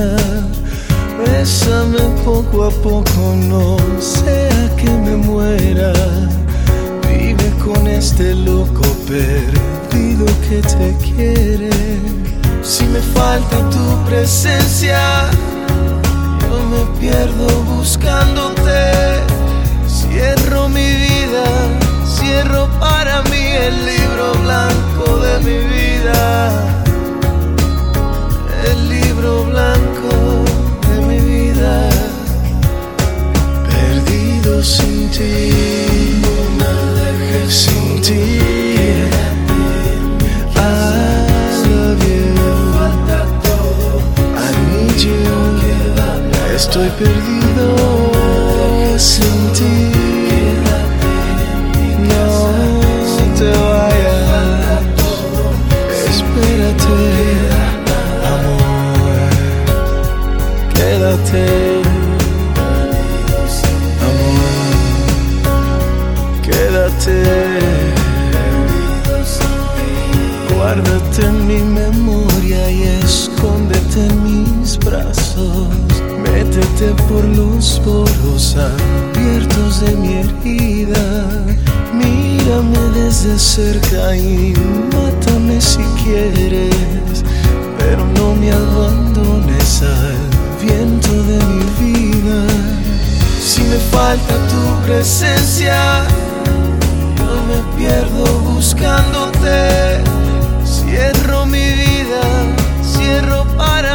vida. Bésame poco a poco, no sea que me muera. Vive con este loco perdido que te quiere. Si me falta tu presencia, yo me pierdo buscándote. Cierro mi vida, cierro para mí el libro blanco de mi vida. El libro blanco de mi vida. Perdido sin ti, sin ti. Estoy perdido sin ti. No te vayas, espérate, amor. Quédate, amor. Quédate. Guárdate en mi memoria y escóndete en mis brazos. Métete por los poros abiertos de mi herida. Mírame desde cerca y mátame si quieres, pero no me abandones al viento de mi vida. Si me falta tu presencia, yo me pierdo buscándote. Cierro mi vida, cierro para